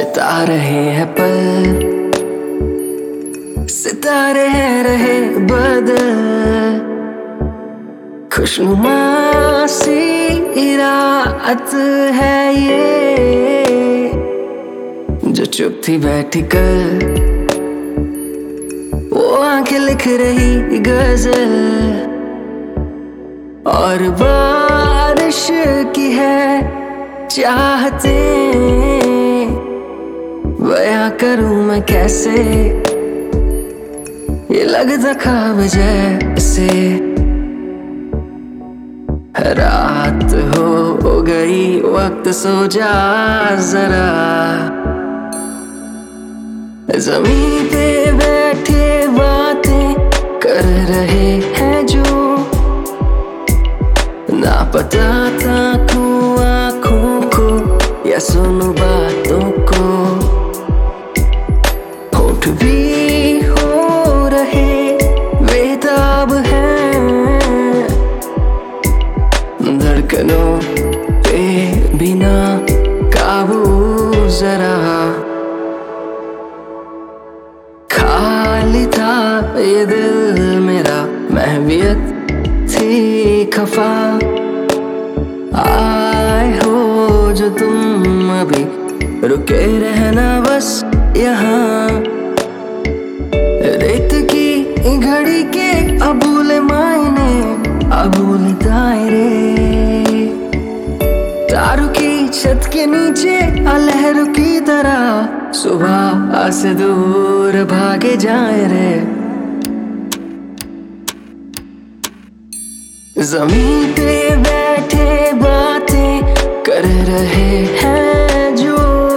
बिता रहे हैं पल, सितारे हैं रहे बदल, खुशनुमा सी रात है ये, जो चुप थी बैठी कल, वो आंखें लिख रही गजल, और बारिश की है चाहते, बयां करूं मैं कैसे, ये लगता ख्वाब जैसे। रात हो गई वक्त सो जा जरा, जमीन पे बैठे बातें कर रहे हैं जो, ना पता था आँखों को या सुनो बातों को, होठ भी हो रहे बेताब हैं, धड़कनों पे बिना काबू जरा, खाली था ये दिल मेरा, महवियत थी खफा, आए हो जो तुम अभी, रुके रहना बस यहाँ, रेत की घड़ी के अबूल मायने, अबूल दायरे, तारों की छत के नीचे लहरों की तरह, सुबह से दूर भागे जाए रे, जमीन पे बैठे बातें कर रहे हैं जो,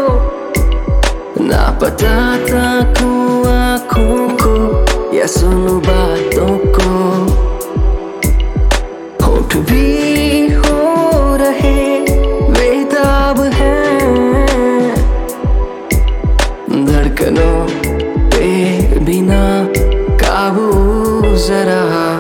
ना पता था आँखों को या सुनो बातों को, होठ भी हो रहे बेताब हैं, धड़कनों पे बिना काबू जरा,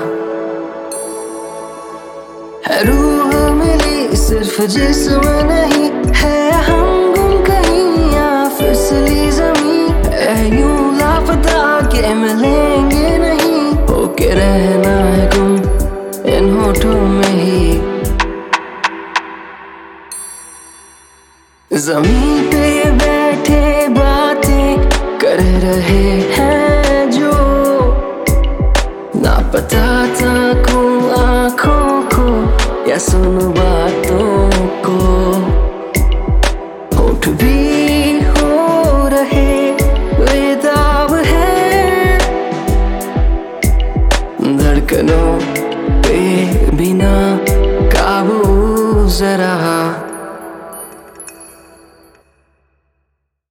है रूह मिली सिर्फ जिस्म नहीं, है हम गुम कहीं या फिसली ज़मीं, है यूं लापता के मिलेंगे नहीं, होके रहना है गुम इन होठों में ही, जमीन पे बैठे बातें कर रहे हैं जो, ना पता था आँखों को या सुनो बातों को, होठ भी हो रहे बेताब हैं, धड़कनों पे बिना काबू जरा।